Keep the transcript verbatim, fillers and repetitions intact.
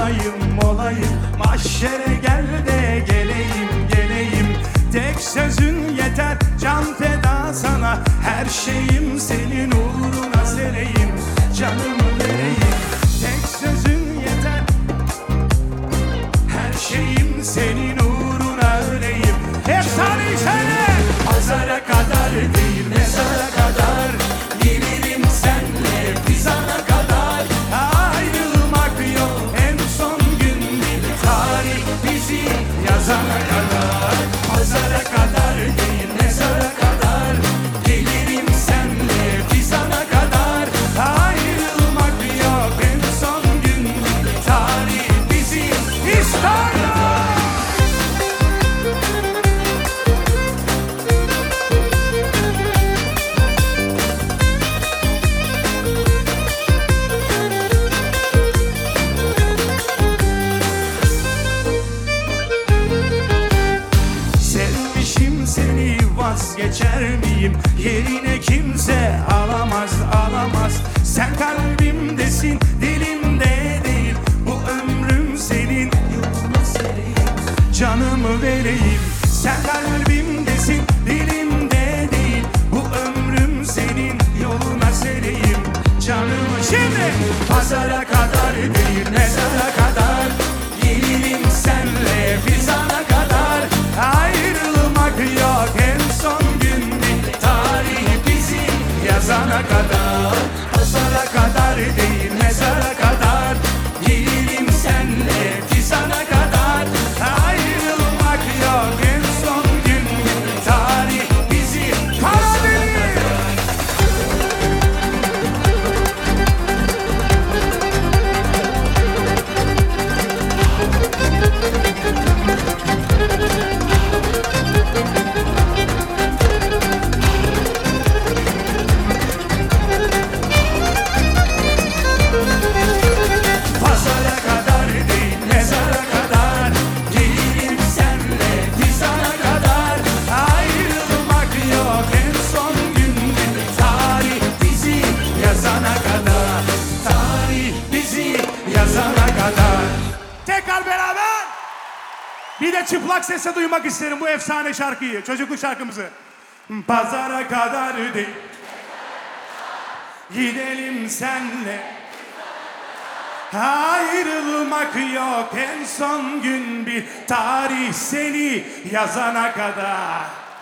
olayım olayım, mahşere gel de geleyim geleyim. Tek sözün yeter, can feda sana, her şeyim senin uğruna sereyim, canımı vereyim. Tek sözün yeter, her şeyim senin uğruna öleyim. Efsane söyle! Pazara kadar değil mezara kadar, gelirim senle fizana kadar. Ayrılmak yok, en son gün bir tarih bizi yazana kadar. Pazara kadar değil mezara kadar, gelirim senle fizana kadar. Ayrılmak yok, en son gün bir tarih bizi İstanbul. Sevmişim seni, vazgeçer miyim? Yerine kimse alamaz alamaz. Sen kalbimdesin, dilimde değil. Bu ömrüm senin, yoluna sereyim, canımı vereyim. Sen kalbimdesin, dilimde değil. Bu ömrüm senin, yoluna sereyim, canımı. Şimdi pazara kadar değil mezara kadar, gelirim senle fizana kadar. Ayrılmak yok, en son gün bir tarih bizi yazana kadar. Pazara kadar değil mezara kadar, gelirim senle fizana kadar. Ayrılmak yok, en son gün bir tarih bizi yazana kadar. Pazara kadar değil mezara kadar, gelirim senle fizana kadar. Ayrılmak yok, en son gün bir tarih bizi yazana kadar. Tarih bizi yazana kadar. Tekrar beraber. Bir de çıplak sesle duymak isterim bu efsane şarkıyı, çocukluk şarkımızı. Pazara kadar değil, gidelim senle. Ayrılmak yok, en son gün bir tarih seni yazana kadar.